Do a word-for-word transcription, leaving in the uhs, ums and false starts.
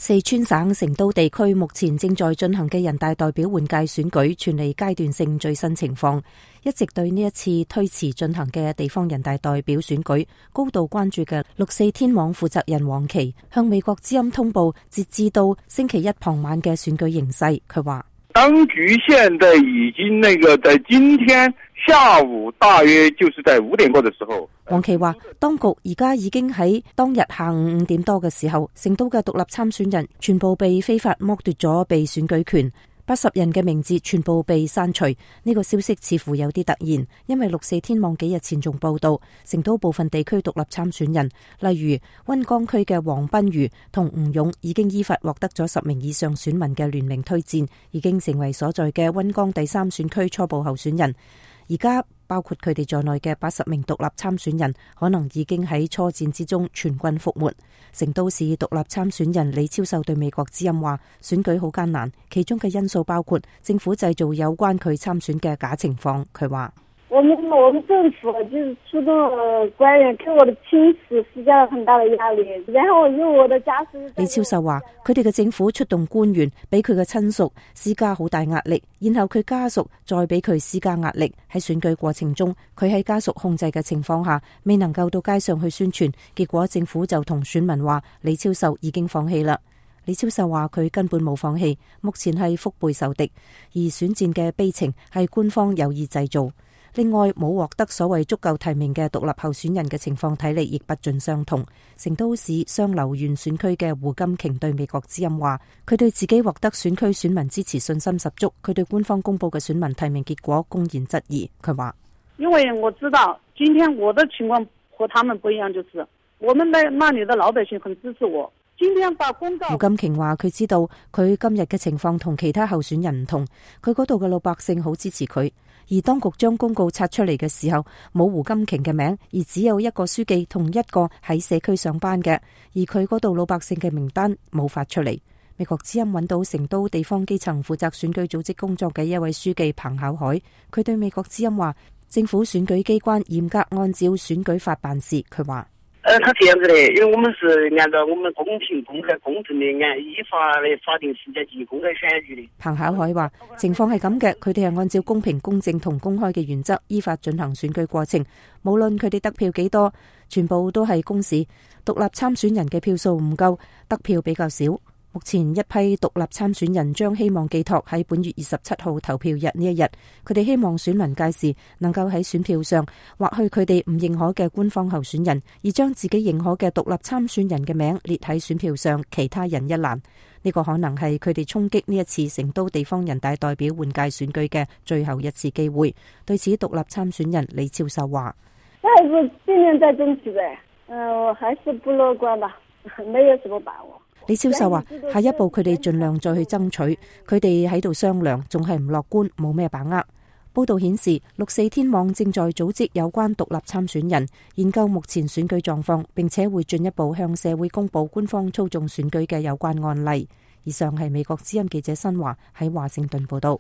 四川省成都地區目前正在進行嘅人大代表換屆選舉傳嚟階段性最新情況，一直對呢一次推遲進行嘅地方人大代表選舉高度關注嘅六四天網負責人黃琦向美國之音通報截至到星期一傍晚嘅選舉形勢。佢話： 當局現在已經那個在今天下午大約就是在五點過的時候， 黃琦話當局而家已經喺當日下午五點多嘅時候，成都嘅獨立參選人全部被非法剝奪咗被選舉權，八十人嘅名字全部被刪除。呢個消息似乎有啲突然，因為六四天網幾日前仲報道成都部分地區獨立參選人，例如溫江區嘅黃斌瑜同吳勇已經依法獲得咗十名以上選民嘅聯名推薦，已經成為所在嘅溫江第三選區初步候選人。而家包括佢哋在內嘅八十名獨立參選人，可能已經喺初戰之中全軍覆沒。成都市獨立參選人李超秀對美國之音話：選舉好艱難，其中嘅因素包括政府製造有關佢參選嘅假情況。佢話： 我們我們政府就是出動官員給我的親屬施加了很大的壓力，然後因為我的家屬。 李超秀話：佢哋嘅政府出動官員俾佢嘅親屬施加好大壓力，然後佢家屬再俾佢施加壓力。喺選舉過程中，佢喺家屬控制嘅情況下，未能夠到街上去宣傳，結果政府就同選民話李超秀已經放棄啦。李超秀話佢根本冇放棄，目前係腹背受敵，而選戰嘅悲情係官方有意製造。另外，冇獲得所謂足夠提名嘅獨立候選人嘅情況睇嚟亦不盡相同。成都市雙流縣選區嘅胡金瓊對美國之音話：佢對自己獲得選區選民支持信心十足，佢對官方公布嘅選民提名結果公然質疑。佢話： 因為我知道今天我的情況和他們不一樣，就是我們的那裡的老百姓很支持我。今天把公告。胡金瓊話佢知道佢今日嘅情況同其他候選人唔同，佢嗰度嘅老百姓好支持佢。而當局將公告拆出嚟嘅時候，冇胡金瓊嘅名，而只有一個書記同一個喺社區上班嘅，而佢嗰度老百姓嘅名單冇發出嚟。美國之音揾到成都地方基層負責選舉組織工作嘅一位書記彭巧海，佢對美國之音話：政府選舉機關嚴格按照選舉法辦事。佢話： 呃，他這樣子的，因為我們是按照我們公平、公開、公正的按依法的法定時間進行公開選舉的。 彭巧海話：情況係咁嘅，佢哋係按照公平、公正同公開嘅原則依法進行選舉過程，無論佢哋得票幾多，全部都係公示。獨立參選人嘅票數唔夠，得票比較少。目前一批獨立參選人將希望寄託喺本月二十七號投票日呢一日，佢哋希望選民屆時能夠喺選票上劃去佢哋唔認可嘅官方候選人，而將自己認可嘅獨立參選人嘅名列喺選票上，其他人一欄。呢個可能係佢哋衝擊呢一次成都地方人大代表換屆選舉嘅最後一次機會。對此，獨立參選人李超秀話： 還是盡量再爭取唄，嗯，我還是不樂觀吧，沒有什麼把握。 李超秀話：下一步佢哋盡量再去爭取，佢哋喺度商量，仲係唔樂觀，冇咩把握。報道顯示，六四天網正在組織有關獨立參選人，研究目前選舉狀況，並且會進一步向社會公布官方操縱選舉嘅有關案例。以上係美國之音記者新華喺華盛頓報道。